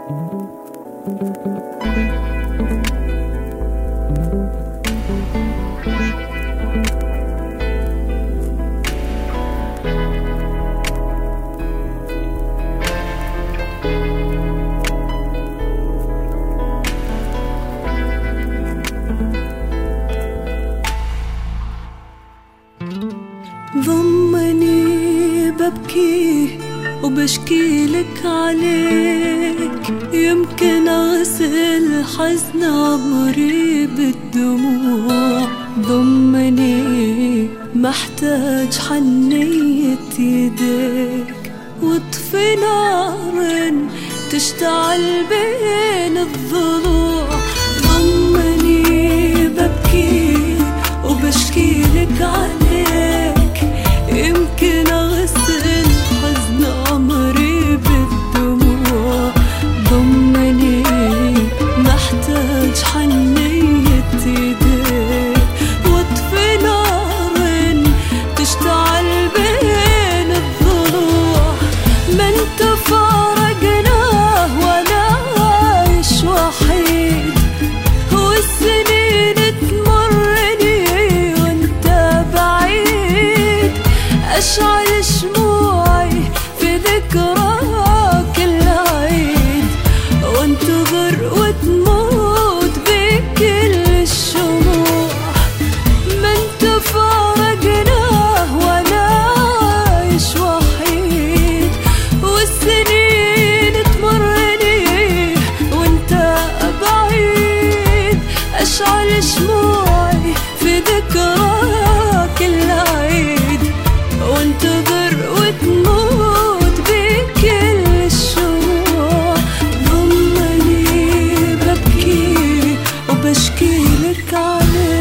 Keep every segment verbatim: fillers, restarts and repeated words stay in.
ضمني ببكي وبشكي لك عليك، يمكن أغسل حزن عمري بالدموع. ضمني محتاج حنية يديك، واطفي نار تشتعل بين الضلوع. ضمني ببكي وبشكي لك عليك، يمكن أغسل حزن عمري بالدموع. ضمني محتاج حنية يديك، واطفي نار تشتعل بين الضلوع. ما انت فارقناه ولا عايش وحيد، والسنين تمرني وانت بعيد. أشعل شموعي في ذكراك العيد، وانتظر وتموت بكل الشموع. ما انت فارقناه ولا عايش وحيد، والسنين تمرني وانت بعيد. أشعل شموعي في ذكراك العيد، وانتظر وتموت بكل الشموع. ضمني ببكي وبشكي لك عليك.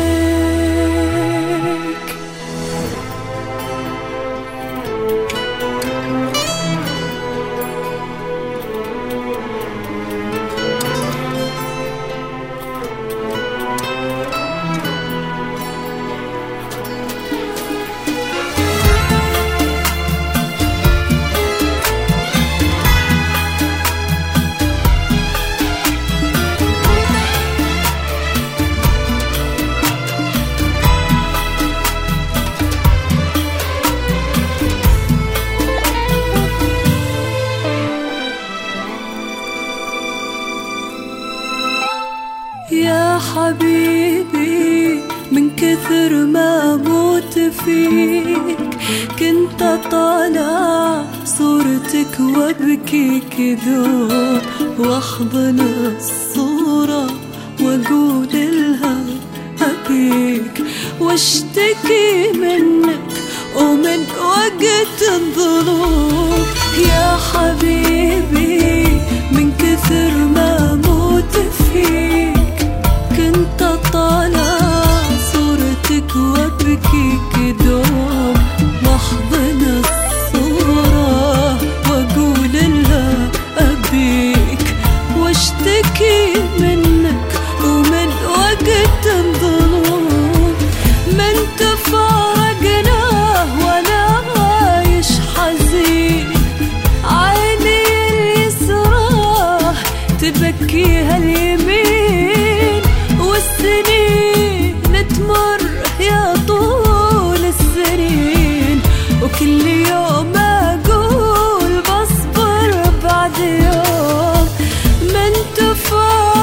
يا حبيبي من كثر ما موت فيك، كنت طالع صورتك وابكي كذوب، واحضن الصورة واقول لها أبيك، واشتكي منك ومن وقت الظلوم. يا حبيبي من كثر ما موت فيك، كنت طالع صورتك وابكي كدوم، واحضن الصورة واقول لها أبيك، واشتكي منك ومن وقت الظلوم. ما انت فارقناه ولا عايش حزين، عيني اليسرى تبكيها اليمين، والسنين تمر يا طول السنين، وكل يوم أقول بصبر بعد يوم. ما انت فارقناه